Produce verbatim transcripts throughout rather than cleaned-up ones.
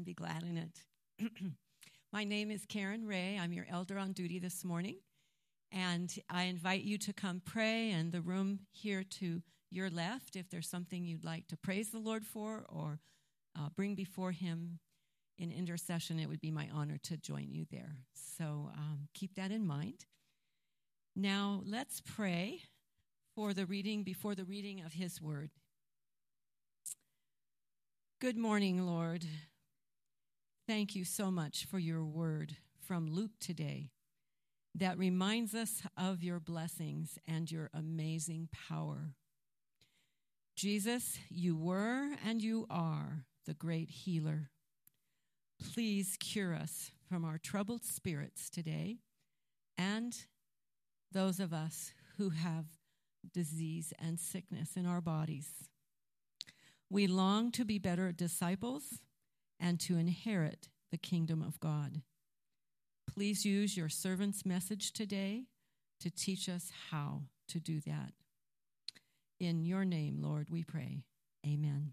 be glad in it. My name is Karen Ray. I'm your elder on duty this morning, and I invite you to come pray in the room here to your left if there's something you'd like to praise the Lord for or uh, bring before him in intercession. It would be my honor to join you there. So um, keep that in mind. Now let's pray for the reading, before the reading of his word. Good morning, Lord. Thank you so much for your word from Luke today that reminds us of your blessings and your amazing power. Jesus, you were and you are the great healer. Please cure us from our troubled spirits today and those of us who have disease and sickness in our bodies. We long to be better disciples and to inherit the kingdom of God. Please use your servant's message today to teach us how to do that. In your name, Lord, we pray. Amen.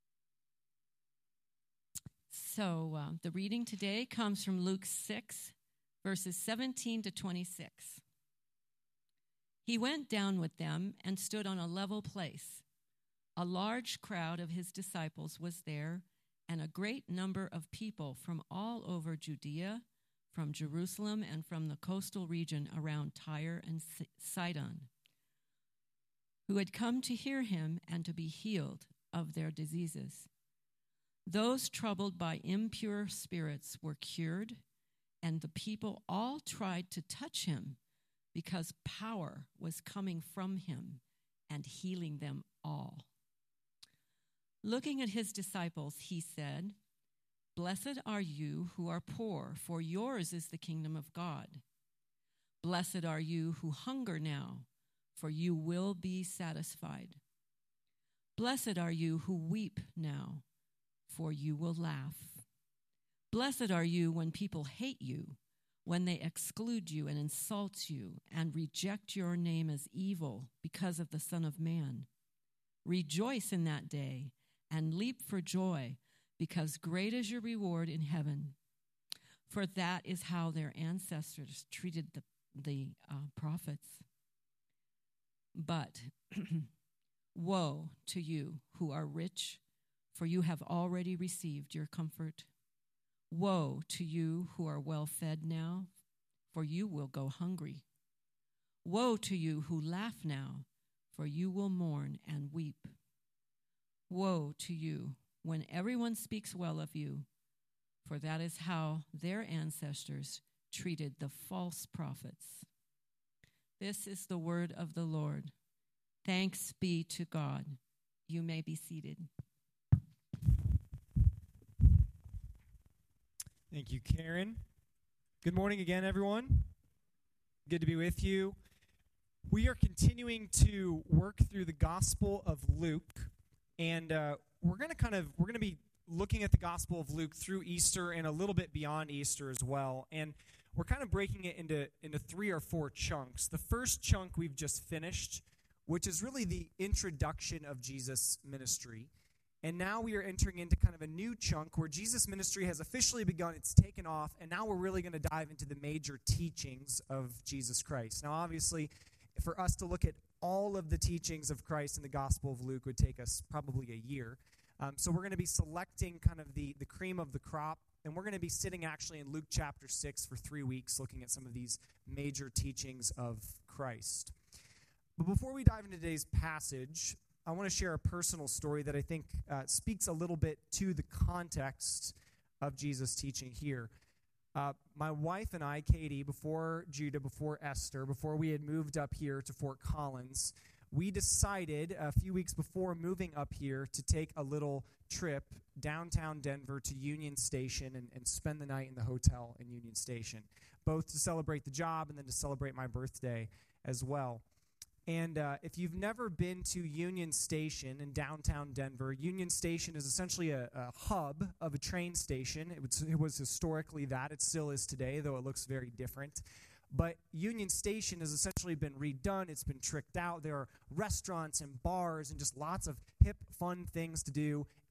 So uh, the reading today comes from Luke six, verses seventeen to twenty-six. He went down with them and stood on a level place. A large crowd of his disciples was there, and a great number of people from all over Judea, from Jerusalem, and from the coastal region around Tyre and Sidon, who had come to hear him and to be healed of their diseases. Those troubled by impure spirits were cured, and the people all tried to touch him because power was coming from him and healing them all. Looking at his disciples, he said, "Blessed are you who are poor, for yours is the kingdom of God. Blessed are you who hunger now, for you will be satisfied. Blessed are you who weep now, for you will laugh. Blessed are you when people hate you, when they exclude you and insult you and reject your name as evil because of the Son of Man. Rejoice in that day and leap for joy, because great is your reward in heaven. For that is how their ancestors treated the, the uh, prophets. But woe to you who are rich, for you have already received your comfort. Woe to you who are well fed now, for you will go hungry. Woe to you who laugh now, for you will mourn and weep. Woe to you when everyone speaks well of you, for that is how their ancestors treated the false prophets." This is the word of the Lord. Thanks be to God. You may be seated. Thank you, Karen. Good morning again, everyone. Good to be with you. We are continuing to work through the Gospel of Luke, and uh, we're going to kind of we're going to be looking at the Gospel of Luke through Easter and a little bit beyond Easter as well. And we're kind of breaking it into into three or four chunks. The first chunk we've just finished, which is really the introduction of Jesus' ministry. And now we are entering into kind of a new chunk where Jesus' ministry has officially begun, it's taken off, and now we're really going to dive into the major teachings of Jesus Christ. Now, obviously, for us to look at all of the teachings of Christ in the Gospel of Luke would take us probably a year. Um, so we're going to be selecting kind of the, the cream of the crop, and we're going to be sitting actually in Luke chapter six for three weeks looking at some of these major teachings of Christ. But before we dive into today's passage, I want to share a personal story that I think uh, speaks a little bit to the context of Jesus' teaching here. Uh, my wife and I, Katie, before Judah, before Esther, before we had moved up here to Fort Collins, we decided a few weeks before moving up here to take a little trip downtown Denver to Union Station and, and spend the night in the hotel in Union Station, both to celebrate the job and then to celebrate my birthday as well. And uh, if you've never been to Union Station in downtown Denver, Union Station is essentially a, a hub of a train station. It was, it was historically that. It still is today, though it looks very different. But Union Station has essentially been redone. It's been tricked out. There are restaurants and bars and just lots of hip, fun things to do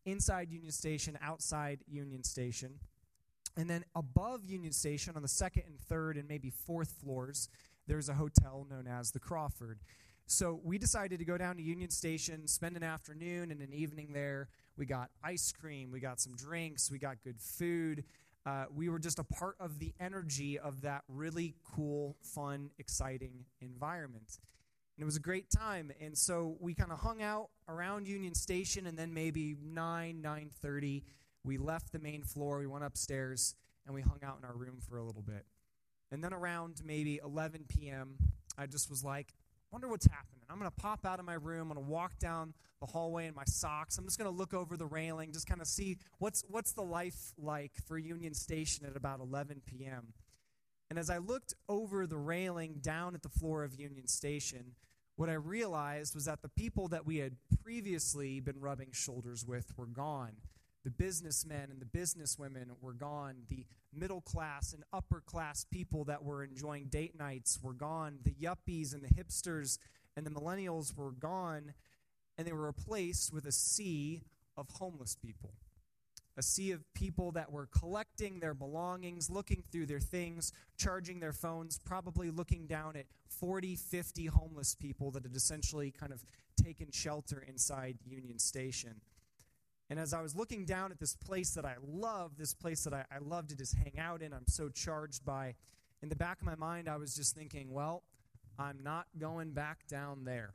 inside Union Station, outside Union Station. And then above Union Station, on the second and third and maybe fourth floors, there's a hotel known as the Crawford. So we decided to go down to Union Station, spend an afternoon and an evening there. We got ice cream, we got some drinks, we got good food. Uh, we were just a part of the energy of that really cool, fun, exciting environment. And it was a great time. And so we kind of hung out around Union Station, and then maybe nine, nine thirty, we left the main floor, we went upstairs, and we hung out in our room for a little bit. And then around maybe eleven p.m., I just was like, wonder what's happening. I'm going to pop out of my room. I'm going to walk down the hallway in my socks. I'm just going to look over the railing, just kind of see what's what's the life like for Union Station at about eleven p.m. And as I looked over the railing down at the floor of Union Station, what I realized was that the people that we had previously been rubbing shoulders with were gone. The businessmen and the businesswomen were gone. The middle class and upper class people that were enjoying date nights were gone. The yuppies and the hipsters and the millennials were gone, and they were replaced with a sea of homeless people. A sea of people that were collecting their belongings, looking through their things, charging their phones, probably looking down at forty, fifty homeless people that had essentially kind of taken shelter inside Union Station. And as I was looking down at this place that I love, this place that I, I love to just hang out in, I'm so charged by, in the back of my mind, I was just thinking, well, I'm not going back down there.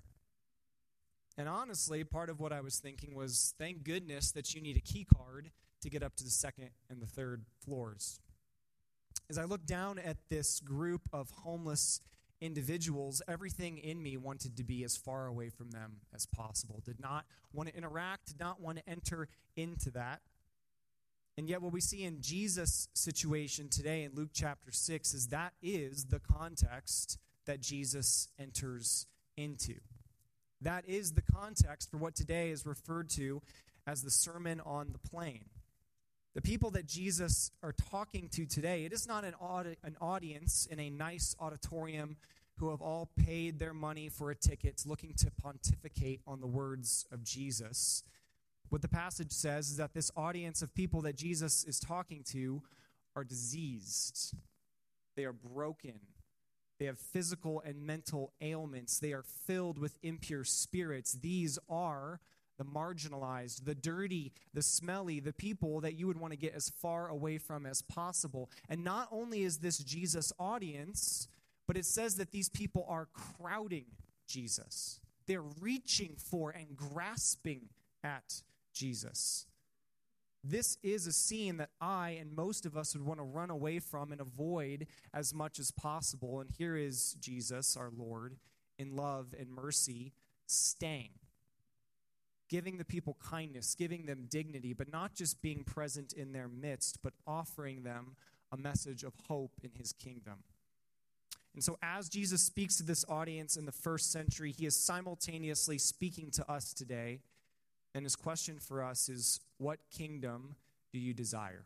And honestly, part of what I was thinking was, thank goodness that you need a key card to get up to the second and the third floors. As I looked down at this group of homeless individuals, everything in me wanted to be as far away from them as possible. Did not want to interact, did not want to enter into that. And yet what we see in Jesus' situation today in Luke chapter six is that is the context that Jesus enters into. That is the context for what today is referred to as the Sermon on the Plain. The people that Jesus are talking to today, it is not an, audi- an audience in a nice auditorium who have all paid their money for a ticket looking to pontificate on the words of Jesus. What the passage says is that this audience of people that Jesus is talking to are diseased. They are broken. They have physical and mental ailments. They are filled with impure spirits. These are the marginalized, the dirty, the smelly, the people that you would want to get as far away from as possible. And not only is this Jesus' audience, but it says that these people are crowding Jesus. They're reaching for and grasping at Jesus. This is a scene that I and most of us would want to run away from and avoid as much as possible. And here is Jesus, our Lord, in love and mercy, staying, giving the people kindness, giving them dignity, but not just being present in their midst, but offering them a message of hope in his kingdom. And so as Jesus speaks to this audience in the first century, he is simultaneously speaking to us today. And his question for us is, what kingdom do you desire?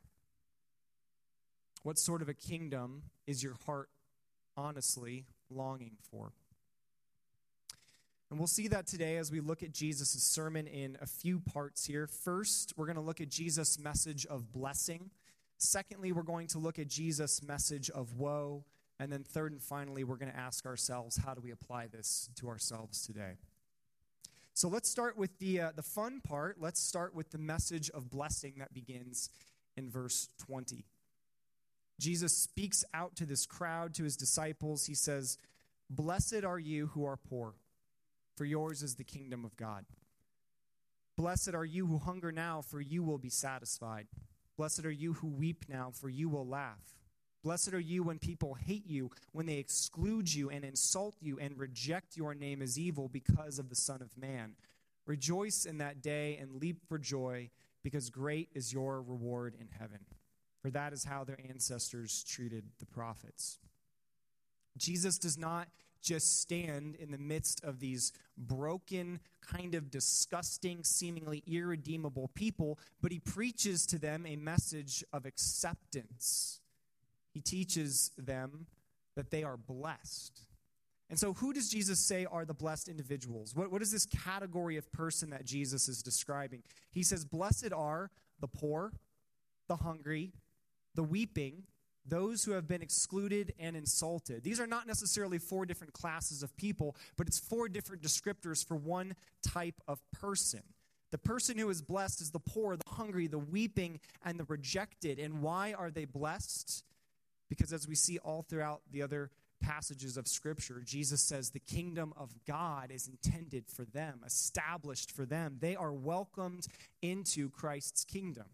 What sort of a kingdom is your heart honestly longing for? And we'll see that today as we look at Jesus' sermon in a few parts here. First, we're going to look at Jesus' message of blessing. Secondly, we're going to look at Jesus' message of woe. And then third and finally, we're going to ask ourselves, how do we apply this to ourselves today? So let's start with the uh, the fun part. Let's start with the message of blessing that begins in verse twenty. Jesus speaks out to this crowd, to his disciples. He says, "Blessed are you who are poor, for yours is the kingdom of God. Blessed are you who hunger now, for you will be satisfied. Blessed are you who weep now, for you will laugh. Blessed are you when people hate you, when they exclude you and insult you and reject your name as evil because of the Son of Man. Rejoice in that day and leap for joy, because great is your reward in heaven. For that is how their ancestors treated the prophets." Jesus does not just stand in the midst of these broken, kind of disgusting, seemingly irredeemable people, but he preaches to them a message of acceptance. He teaches them that they are blessed, And so who does Jesus say are the blessed individuals? What, what is this category of person that Jesus is describing? He says, blessed are the poor, the hungry, the weeping, those who have been excluded and insulted. These are not necessarily four different classes of people, but it's four different descriptors for one type of person. The person who is blessed is the poor, the hungry, the weeping, and the rejected. And why are they blessed? Because as we see all throughout the other passages of Scripture, Jesus says the kingdom of God is intended for them, established for them. They are welcomed into Christ's kingdom.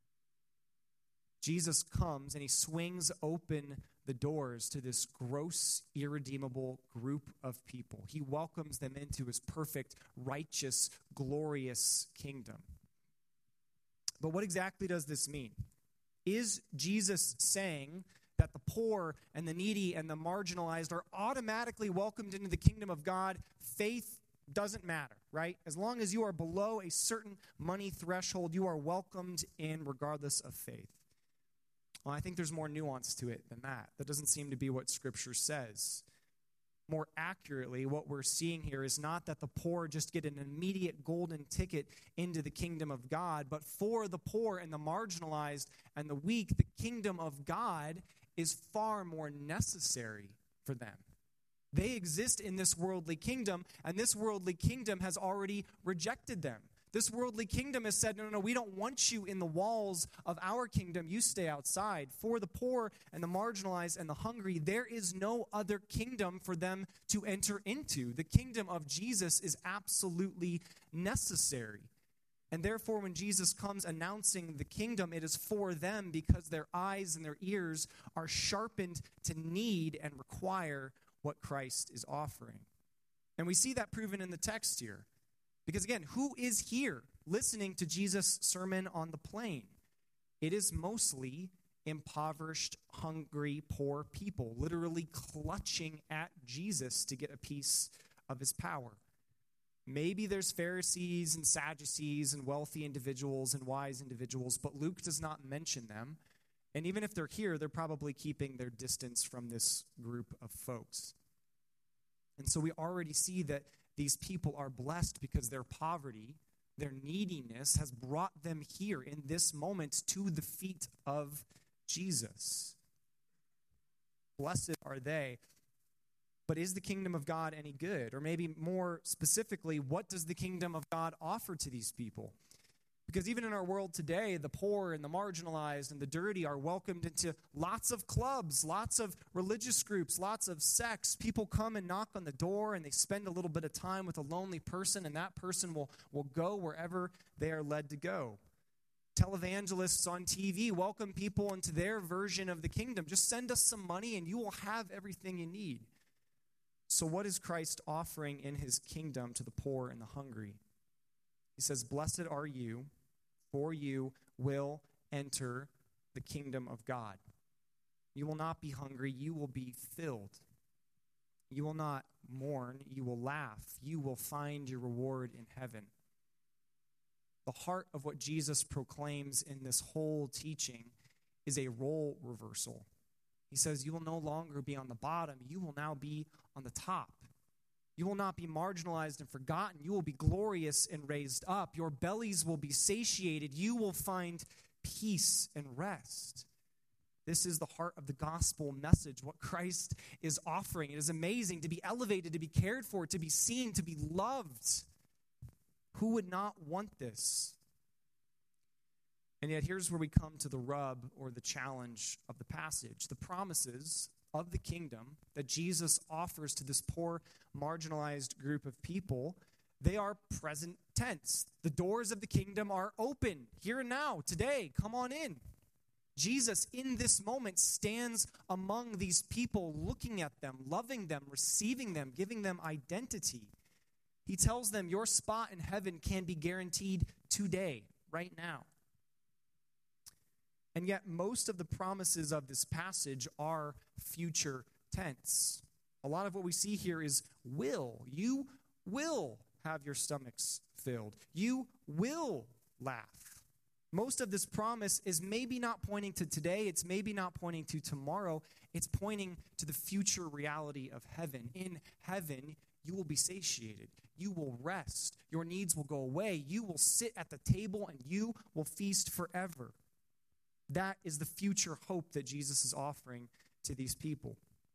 Jesus comes and he swings open the doors to this gross, irredeemable group of people. He welcomes them into his perfect, righteous, glorious kingdom. But what exactly does this mean? Is Jesus saying that the poor and the needy and the marginalized are automatically welcomed into the kingdom of God? Faith doesn't matter, right? As long as you are below a certain money threshold, you are welcomed in regardless of faith. Well, I think there's more nuance to it than that. That doesn't seem to be what Scripture says. More accurately, what we're seeing here is not that the poor just get an immediate golden ticket into the kingdom of God, but for the poor and the marginalized and the weak, the kingdom of God is far more necessary for them. They exist in this worldly kingdom, and this worldly kingdom has already rejected them. This worldly kingdom has said, no, no, no, we don't want you in the walls of our kingdom. You stay outside. For the poor and the marginalized and the hungry, there is no other kingdom for them to enter into. The kingdom of Jesus is absolutely necessary. And therefore, when Jesus comes announcing the kingdom, it is for them because their eyes and their ears are sharpened to need and require what Christ is offering. And we see that proven in the text here. Because again, who is here listening to Jesus' sermon on the plain? It is mostly impoverished, hungry, poor people, literally clutching at Jesus to get a piece of his power. Maybe there's Pharisees and Sadducees and wealthy individuals and wise individuals, but Luke does not mention them. And even if they're here, they're probably keeping their distance from this group of folks. And so we already see that these people are blessed because their poverty, their neediness has brought them here in this moment to the feet of Jesus. Blessed are they. But is the kingdom of God any good? Or maybe more specifically, what does the kingdom of God offer to these people? Because even in our world today, the poor and the marginalized and the dirty are welcomed into lots of clubs, lots of religious groups, lots of sects. People come and knock on the door and they spend a little bit of time with a lonely person, and that person will, will go wherever they are led to go. Televangelists on T V welcome people into their version of the kingdom. Just send us some money and you will have everything you need. So what is Christ offering in his kingdom to the poor and the hungry? He says, blessed are you, for you will enter the kingdom of God. You will not be hungry, you will be filled. You will not mourn, you will laugh. You will find your reward in heaven. The heart of what Jesus proclaims in this whole teaching is a role reversal. He says, you will no longer be on the bottom, you will now be on the top. You will not be marginalized and forgotten. You will be glorious and raised up. Your bellies will be satiated. You will find peace and rest. This is the heart of the gospel message, what Christ is offering. It is amazing to be elevated, to be cared for, to be seen, to be loved. Who would not want this? And yet here's where we come to the rub or the challenge of the passage. The promises of the kingdom that Jesus offers to this poor, marginalized group of people, they are present tense. The doors of the kingdom are open here and now, today. Come on in. Jesus, in this moment, stands among these people, looking at them, loving them, receiving them, giving them identity. He tells them your spot in heaven can be guaranteed today, right now. And yet most of the promises of this passage are future tense. A lot of what we see here is will. You will have your stomachs filled. You will laugh. Most of this promise is maybe not pointing to today. It's maybe not pointing to tomorrow. It's pointing to the future reality of heaven. In heaven, you will be satiated. You will rest. Your needs will go away. You will sit at the table and you will feast forever. That is the future hope that Jesus is offering to these people.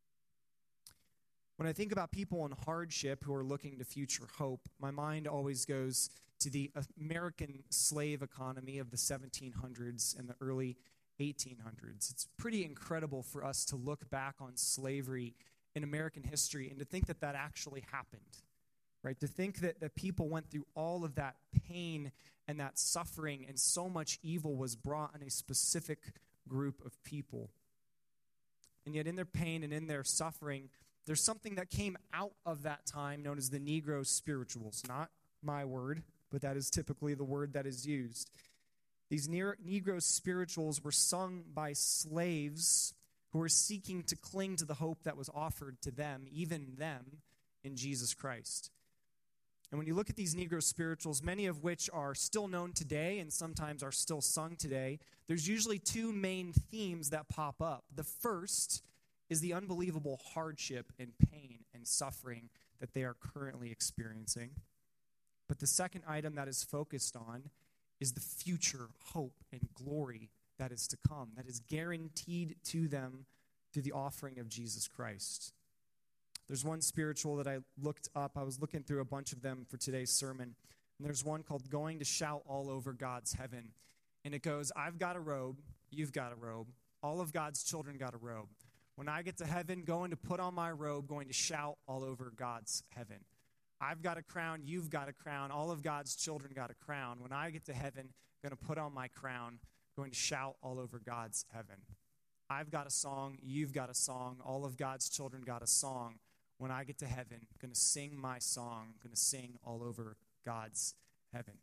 When I think about people in hardship who are looking to future hope, my mind always goes to the American slave economy of the seventeen hundreds and the early eighteen hundreds. It's pretty incredible for us to look back on slavery in American history and to think that that actually happened, right? To think that, that people went through all of that pain and that suffering and so much evil was brought on a specific group of people. And yet in their pain and in their suffering, there's something that came out of that time known as the Negro spirituals. Not my word, but that is typically the word that is used. These Negro spirituals were sung by slaves who were seeking to cling to the hope that was offered to them, even them, in Jesus Christ. And when you look at these Negro spirituals, many of which are still known today and sometimes are still sung today, there's usually two main themes that pop up. The first is the unbelievable hardship and pain and suffering that they are currently experiencing. But the second item that is focused on is the future hope and glory that is to come, that is guaranteed to them through the offering of Jesus Christ. There's one spiritual that I looked up. I was looking through a bunch of them for today's sermon. And there's one called Going to Shout All Over God's Heaven. And it goes, I've got a robe, you've got a robe, all of God's children got a robe. When I get to heaven, going to put on my robe, going to shout all over God's heaven. I've got a crown, you've got a crown, all of God's children got a crown. When I get to heaven, going to put on my crown, going to shout all over God's heaven. I've got a song, you've got a song, all of God's children got a song. When I get to heaven, going to sing my song, going to sing all over God's heaven.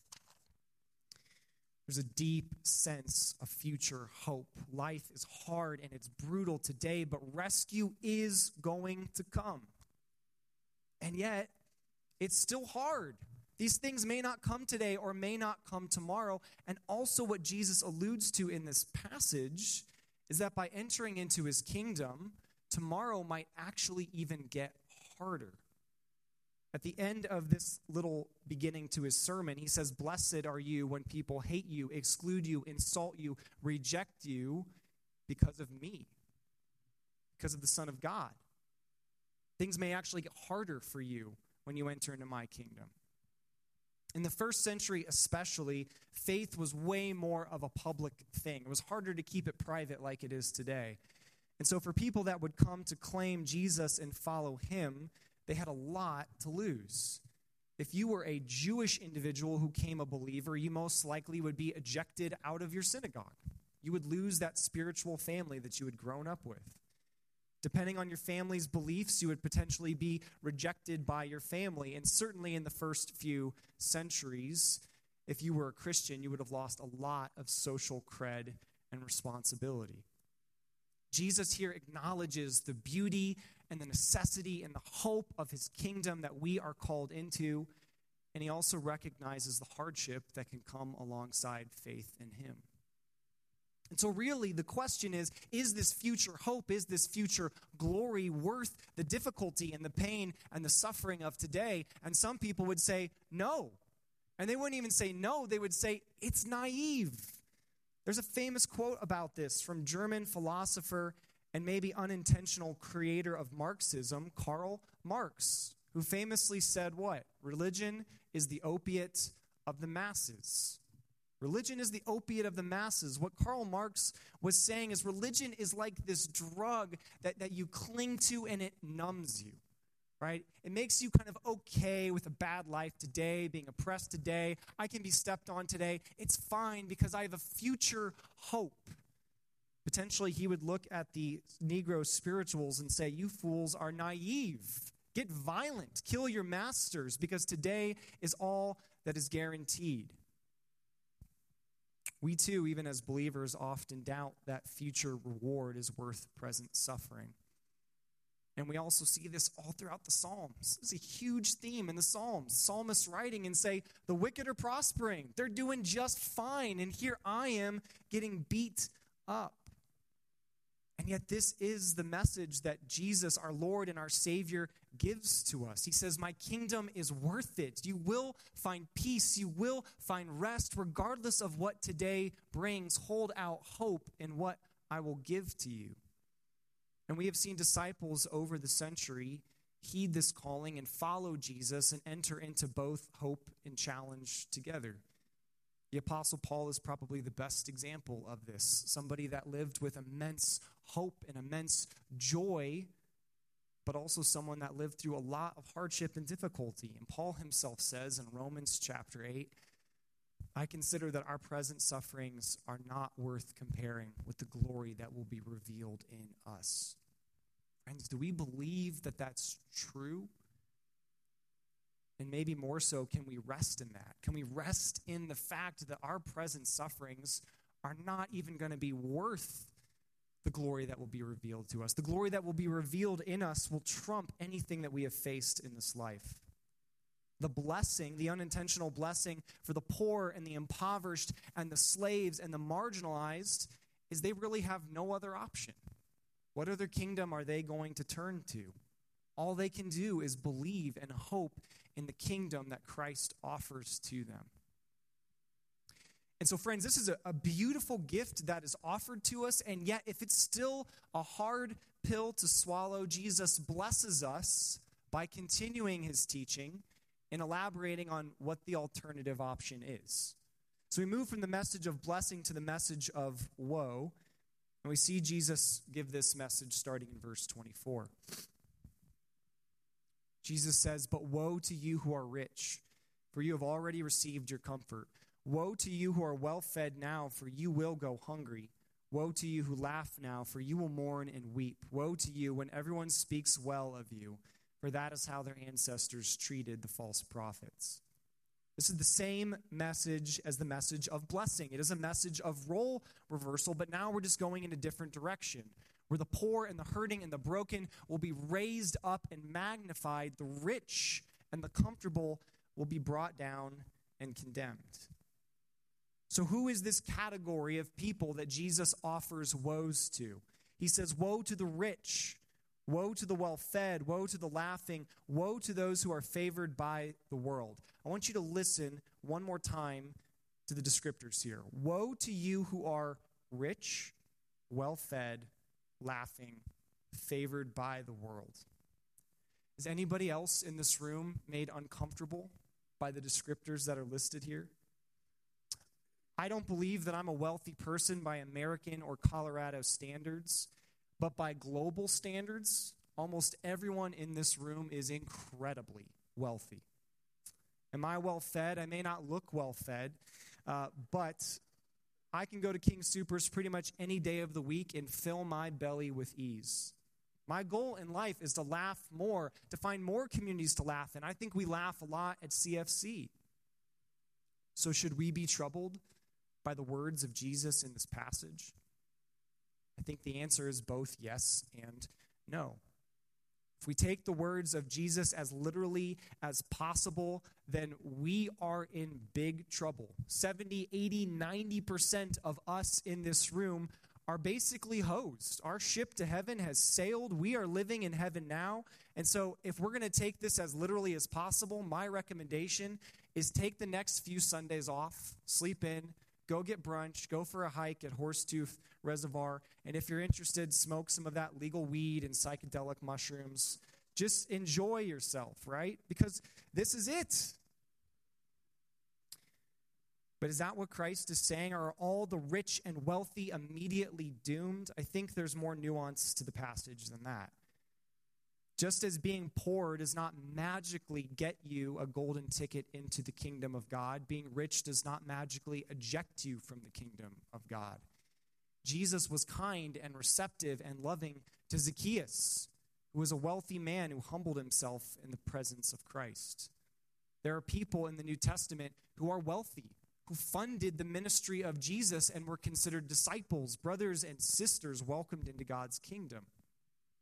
There's a deep sense of future hope. Life is hard and it's brutal today, but rescue is going to come. And yet, it's still hard. These things may not come today or may not come tomorrow. And also what Jesus alludes to in this passage is that by entering into his kingdom, tomorrow might actually even get harder. At the end of this little beginning to his sermon, he says, "Blessed are you when people hate you, exclude you, insult you, reject you because of me, because of the Son of God." Things may actually get harder for you when you enter into my kingdom. In the first century especially, faith was way more of a public thing. It was harder to keep it private like it is today. And so for people that would come to claim Jesus and follow him, they had a lot to lose. If you were a Jewish individual who became a believer, you most likely would be ejected out of your synagogue. You would lose that spiritual family that you had grown up with. Depending on your family's beliefs, you would potentially be rejected by your family. And certainly in the first few centuries, if you were a Christian, you would have lost a lot of social cred and responsibility. Jesus here acknowledges the beauty and the necessity and the hope of his kingdom that we are called into, and he also recognizes the hardship that can come alongside faith in him. And so really the question is, is this future hope, is this future glory worth the difficulty and the pain and the suffering of today? And some people would say no. And they wouldn't even say no, they would say it's naive. There's a famous quote about this from German philosopher and maybe unintentional creator of Marxism, Karl Marx, who famously said what? Religion is the opiate of the masses. Religion is the opiate of the masses. What Karl Marx was saying is religion is like this drug that, that you cling to and it numbs you, right? It makes you kind of okay with a bad life today, being oppressed today. I can be stepped on today. It's fine because I have a future hope. Potentially he would look at the Negro spirituals and say, you fools are naive. Get violent. Kill your masters because today is all that is guaranteed. We too, even as believers, often doubt that future reward is worth present suffering. And we also see this all throughout the Psalms. It's a huge theme in the Psalms. Psalmists writing and say, the wicked are prospering. They're doing just fine. And here I am getting beat up. And yet this is the message that Jesus, our Lord and our Savior, gives to us. He says, my kingdom is worth it. You will find peace. You will find rest, regardless of what today brings. Hold out hope in what I will give to you. And we have seen disciples over the century heed this calling and follow Jesus and enter into both hope and challenge together. The Apostle Paul is probably the best example of this. Somebody that lived with immense hope and immense joy, but also someone that lived through a lot of hardship and difficulty. And Paul himself says in Romans chapter eight, I consider that our present sufferings are not worth comparing with the glory that will be revealed in us. Friends, do we believe that that's true? And maybe more so, can we rest in that? Can we rest in the fact that our present sufferings are not even going to be worth the glory that will be revealed to us? The glory that will be revealed in us will trump anything that we have faced in this life. The blessing, the unintentional blessing for the poor and the impoverished and the slaves and the marginalized is they really have no other option. What other kingdom are they going to turn to? All they can do is believe and hope in the kingdom that Christ offers to them. And so, friends, this is a, a beautiful gift that is offered to us, and yet if it's still a hard pill to swallow, Jesus blesses us by continuing his teaching and elaborating on what the alternative option is. So we move from the message of blessing to the message of woe, and we see Jesus give this message starting in verse twenty-four. Jesus says, but woe to you who are rich, for you have already received your comfort. Woe to you who are well fed now, for you will go hungry. Woe to you who laugh now, for you will mourn and weep. Woe to you when everyone speaks well of you, for that is how their ancestors treated the false prophets. This is the same message as the message of blessing. It is a message of role reversal, but now we're just going in a different direction, where the poor and the hurting and the broken will be raised up and magnified. The rich and the comfortable will be brought down and condemned. So who is this category of people that Jesus offers woes to? He says, woe to the rich, woe to the well-fed, woe to the laughing, woe to those who are favored by the world. I want you to listen one more time to the descriptors here. Woe to you who are rich, well-fed, laughing, favored by the world. Is anybody else in this room made uncomfortable by the descriptors that are listed here? I don't believe that I'm a wealthy person by American or Colorado standards, but by global standards, almost everyone in this room is incredibly wealthy. Am I well-fed? I may not look well-fed, uh, but I can go to King Soopers pretty much any day of the week and fill my belly with ease. My goal in life is to laugh more, to find more communities to laugh in. I think we laugh a lot at C F C. So should we be troubled by the words of Jesus in this passage? I think the answer is both yes and no. If we take the words of Jesus as literally as possible, then we are in big trouble. seventy, eighty, ninety percent of us in this room are basically hosed. Our ship to heaven has sailed. We are living in heaven now. And so if we're going to take this as literally as possible, my recommendation is take the next few Sundays off, sleep in, go get brunch, go for a hike at Horsetooth Reservoir, and if you're interested, smoke some of that legal weed and psychedelic mushrooms. Just enjoy yourself, right? Because this is it. But is that what Christ is saying? Are all the rich and wealthy immediately doomed? I think there's more nuance to the passage than that. Just as being poor does not magically get you a golden ticket into the kingdom of God, being rich does not magically eject you from the kingdom of God. Jesus was kind and receptive and loving to Zacchaeus, who was a wealthy man who humbled himself in the presence of Christ. There are people in the New Testament who are wealthy, who funded the ministry of Jesus and were considered disciples, brothers and sisters welcomed into God's kingdom.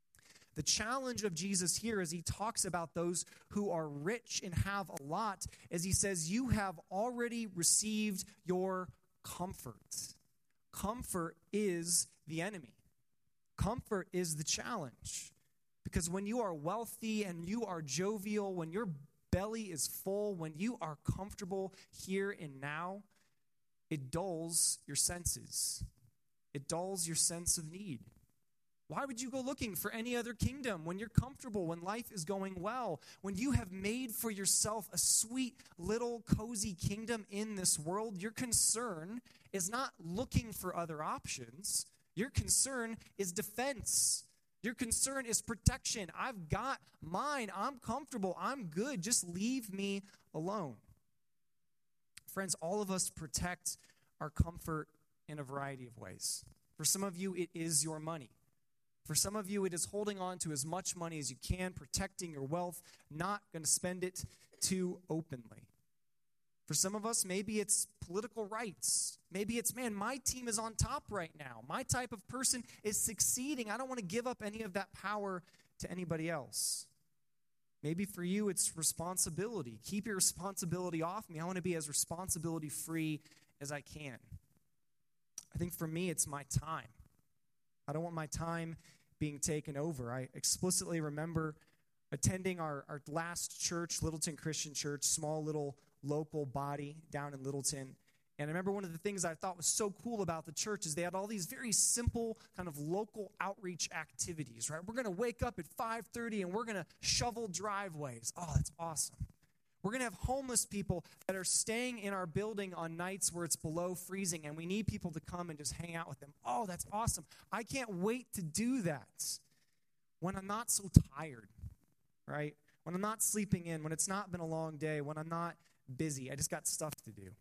The challenge of Jesus here as he talks about those who are rich and have a lot, as he says, you have already received your comfort. Comfort is the enemy. Comfort is the challenge. Because when you are wealthy and you are jovial, when your belly is full, when you are comfortable here and now, it dulls your senses. It dulls your sense of need. Why would you go looking for any other kingdom when you're comfortable, when life is going well, when you have made for yourself a sweet little cozy kingdom in this world? Your concern is not looking for other options. Your concern is defense. Your concern is protection. I've got mine. I'm comfortable. I'm good. Just leave me alone. Friends, all of us protect our comfort in a variety of ways. For some of you, it is your money. For some of you, it is holding on to as much money as you can, protecting your wealth, not going to spend it too openly. For some of us, maybe it's political rights. Maybe it's, man, my team is on top right now. My type of person is succeeding. I don't want to give up any of that power to anybody else. Maybe for you, it's responsibility. Keep your responsibility off me. I want to be as responsibility-free as I can. I think for me, it's my time. I don't want my time being taken over. I explicitly remember attending our, our last church, Littleton Christian Church, small little local body down in Littleton. And I remember one of the things I thought was so cool about the church is they had all these very simple kind of local outreach activities, right? We're going to wake up at five thirty and we're going to shovel driveways. Oh, that's awesome. We're going to have homeless people that are staying in our building on nights where it's below freezing, and we need people to come and just hang out with them. Oh, that's awesome. I can't wait to do that when I'm not so tired, right? When I'm not sleeping in, when it's not been a long day, when I'm not busy. I just got stuff to do.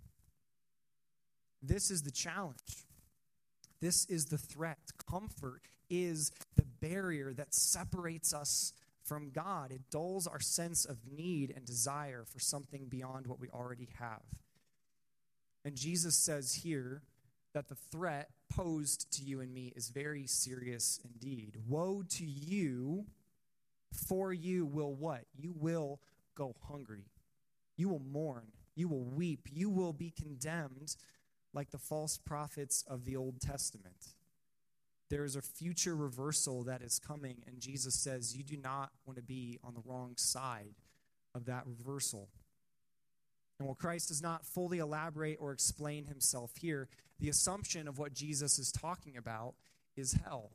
This is the challenge. This is the threat. Comfort is the barrier that separates us from God. It dulls our sense of need and desire for something beyond what we already have. And Jesus says here that the threat posed to you and me is very serious indeed. Woe to you, for you will what? You will go hungry. You will mourn. You will weep. You will be condemned like the false prophets of the Old Testament. There is a future reversal that is coming, and Jesus says you do not want to be on the wrong side of that reversal. And while Christ does not fully elaborate or explain himself here, the assumption of what Jesus is talking about is hell.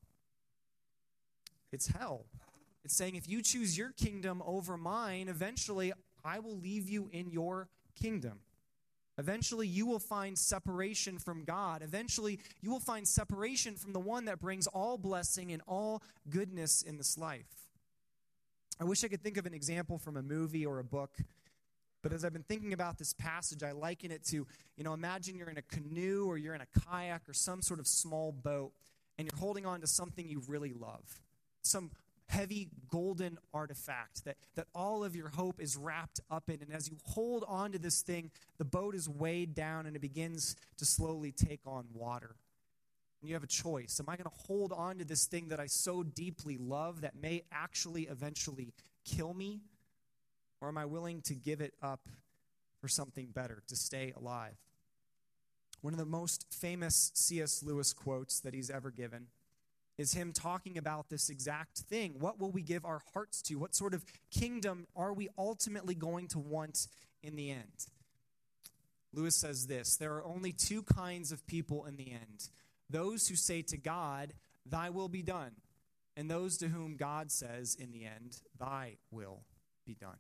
It's hell. It's saying if you choose your kingdom over mine, eventually I will leave you in your kingdom. Eventually, you will find separation from God. Eventually, you will find separation from the one that brings all blessing and all goodness in this life. I wish I could think of an example from a movie or a book, but as I've been thinking about this passage, I liken it to, you know, imagine you're in a canoe or you're in a kayak or some sort of small boat, and you're holding on to something you really love, some heavy golden artifact that, that all of your hope is wrapped up in. And as you hold on to this thing, the boat is weighed down and it begins to slowly take on water. And you have a choice. Am I going to hold on to this thing that I so deeply love that may actually eventually kill me? Or am I willing to give it up for something better, to stay alive? One of the most famous C S Lewis quotes that he's ever given is him talking about this exact thing. What will we give our hearts to? What sort of kingdom are we ultimately going to want in the end? Lewis says this: there are only two kinds of people in the end. Those who say to God, thy will be done, and those to whom God says in the end, thy will be done.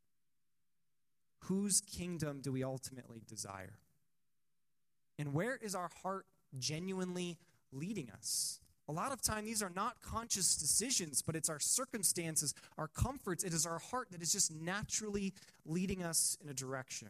Whose kingdom do we ultimately desire? And where is our heart genuinely leading us? A lot of time, these are not conscious decisions, but it's our circumstances, our comforts. It is our heart that is just naturally leading us in a direction.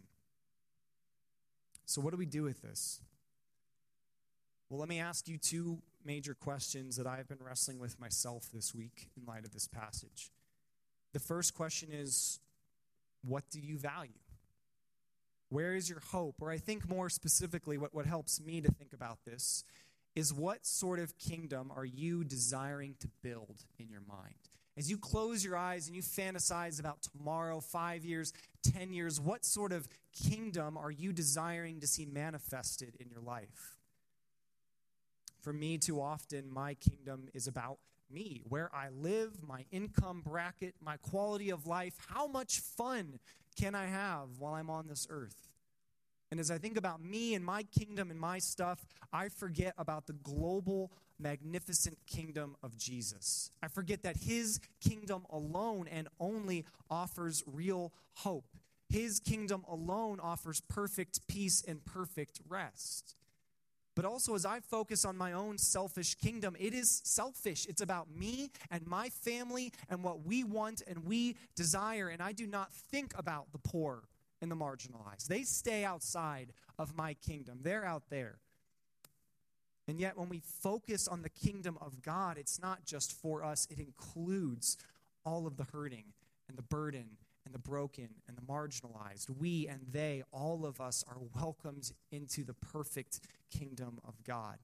So what do we do with this? Well, let me ask you two major questions that I've been wrestling with myself this week in light of this passage. The first question is, what do you value? Where is your hope? Or I think more specifically, what, what helps me to think about this is what sort of kingdom are you desiring to build in your mind? As you close your eyes and you fantasize about tomorrow, five years, ten years, what sort of kingdom are you desiring to see manifested in your life? For me, too often, my kingdom is about me, where I live, my income bracket, my quality of life. How much fun can I have while I'm on this earth? And as I think about me and my kingdom and my stuff, I forget about the global, magnificent kingdom of Jesus. I forget that his kingdom alone and only offers real hope. His kingdom alone offers perfect peace and perfect rest. But also, as I focus on my own selfish kingdom, it is selfish. It's about me and my family and what we want and we desire. And I do not think about the poor and the marginalized. They stay outside of my kingdom. They're out there. And yet, when we focus on the kingdom of God, it's not just for us. It includes all of the hurting and the burden and the broken and the marginalized. We and they, all of us, are welcomed into the perfect kingdom of God.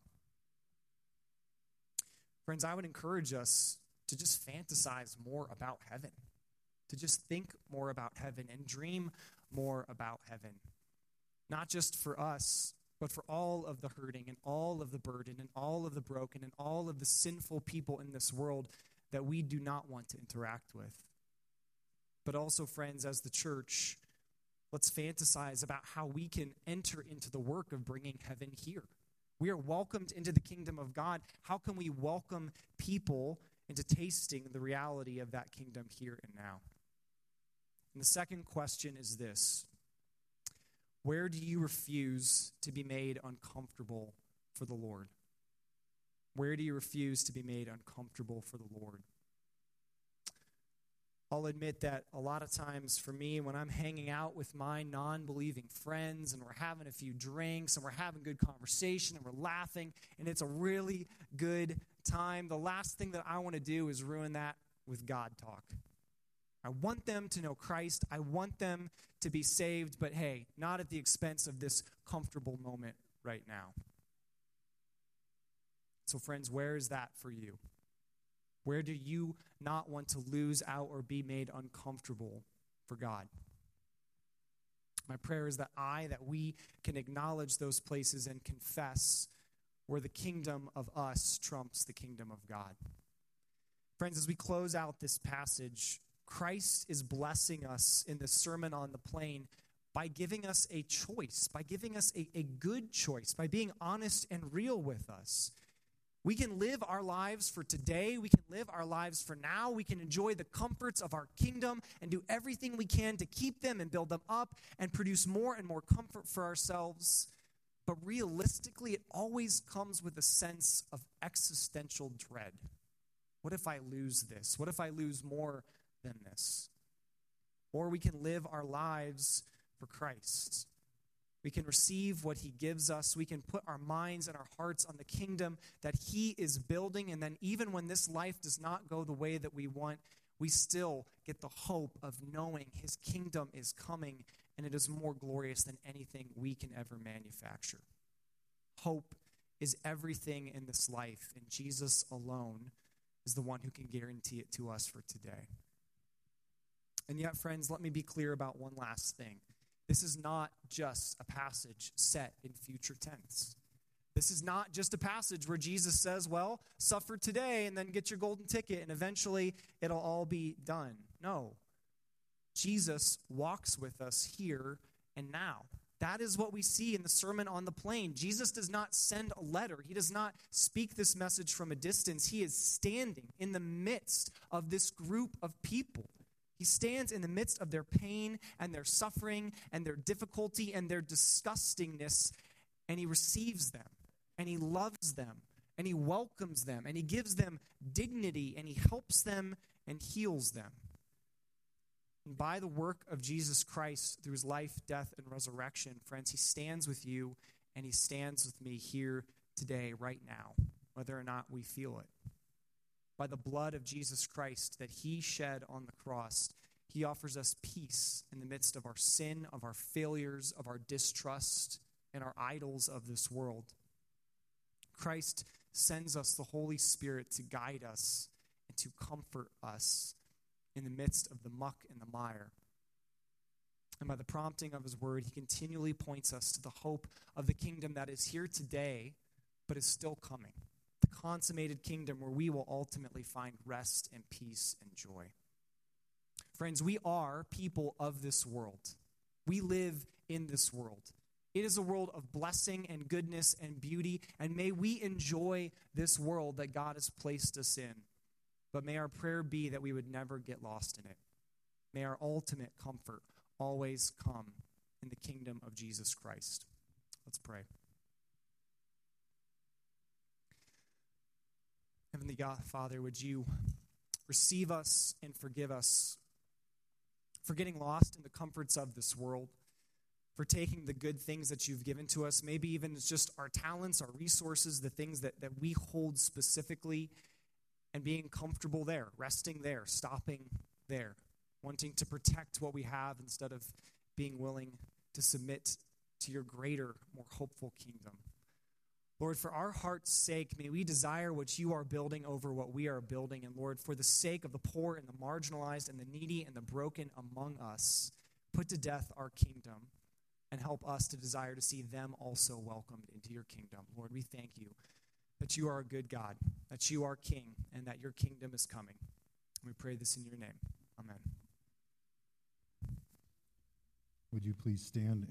Friends, I would encourage us to just fantasize more about heaven, to just think more about heaven and dream more about heaven. Not just for us, but for all of the hurting and all of the burden and all of the broken and all of the sinful people in this world that we do not want to interact with. But also, friends, as the church, let's fantasize about how we can enter into the work of bringing heaven here. We are welcomed into the kingdom of God. How can we welcome people into tasting the reality of that kingdom here and now? And the second question is this: where do you refuse to be made uncomfortable for the Lord? Where do you refuse to be made uncomfortable for the Lord? I'll admit that a lot of times for me, when I'm hanging out with my non-believing friends and we're having a few drinks and we're having good conversation and we're laughing and it's a really good time, the last thing that I want to do is ruin that with God talk. I want them to know Christ. I want them to be saved, but hey, not at the expense of this comfortable moment right now. So friends, where is that for you? Where do you not want to lose out or be made uncomfortable for God? My prayer is that I, that we can acknowledge those places and confess where the kingdom of us trumps the kingdom of God. Friends, as we close out this passage, Christ is blessing us in the Sermon on the Plain by giving us a choice, by giving us a, a good choice, by being honest and real with us. We can live our lives for today. We can live our lives for now. We can enjoy the comforts of our kingdom and do everything we can to keep them and build them up and produce more and more comfort for ourselves. But realistically, it always comes with a sense of existential dread. What if I lose this? What if I lose more than this? Or we can live our lives for Christ. We can receive what he gives us. We can put our minds and our hearts on the kingdom that he is building. And then even when this life does not go the way that we want, we still get the hope of knowing his kingdom is coming and it is more glorious than anything we can ever manufacture. Hope is everything in this life, and Jesus alone is the one who can guarantee it to us for today. And yet, friends, let me be clear about one last thing. This is not just a passage set in future tense. This is not just a passage where Jesus says, well, suffer today and then get your golden ticket and eventually it'll all be done. No. Jesus walks with us here and now. That is what we see in the Sermon on the Plain. Jesus does not send a letter. He does not speak this message from a distance. He is standing in the midst of this group of people. He stands in the midst of their pain and their suffering and their difficulty and their disgustingness, and he receives them, and he loves them, and he welcomes them, and he gives them dignity, and he helps them and heals them. And by the work of Jesus Christ through his life, death, and resurrection, friends, he stands with you, and he stands with me here today, right now, whether or not we feel it. By the blood of Jesus Christ that he shed on the cross, he offers us peace in the midst of our sin, of our failures, of our distrust, and our idols of this world. Christ sends us the Holy Spirit to guide us and to comfort us in the midst of the muck and the mire. And by the prompting of his word, he continually points us to the hope of the kingdom that is here today, but is still coming. The consummated kingdom where we will ultimately find rest and peace and joy. Friends, we are people of this world. We live in this world. It is a world of blessing and goodness and beauty, and may we enjoy this world that God has placed us in. But may our prayer be that we would never get lost in it. May our ultimate comfort always come in the kingdom of Jesus Christ. Let's pray. Heavenly God, Father, would you receive us and forgive us for getting lost in the comforts of this world, for taking the good things that you've given to us, maybe even it's just our talents, our resources, the things that, that we hold specifically, and being comfortable there, resting there, stopping there, wanting to protect what we have instead of being willing to submit to your greater, more hopeful kingdom. Lord, for our heart's sake, may we desire what you are building over what we are building. And Lord, for the sake of the poor and the marginalized and the needy and the broken among us, put to death our kingdom and help us to desire to see them also welcomed into your kingdom. Lord, we thank you that you are a good God, that you are King, and that your kingdom is coming. We pray this in your name. Amen. Would you please stand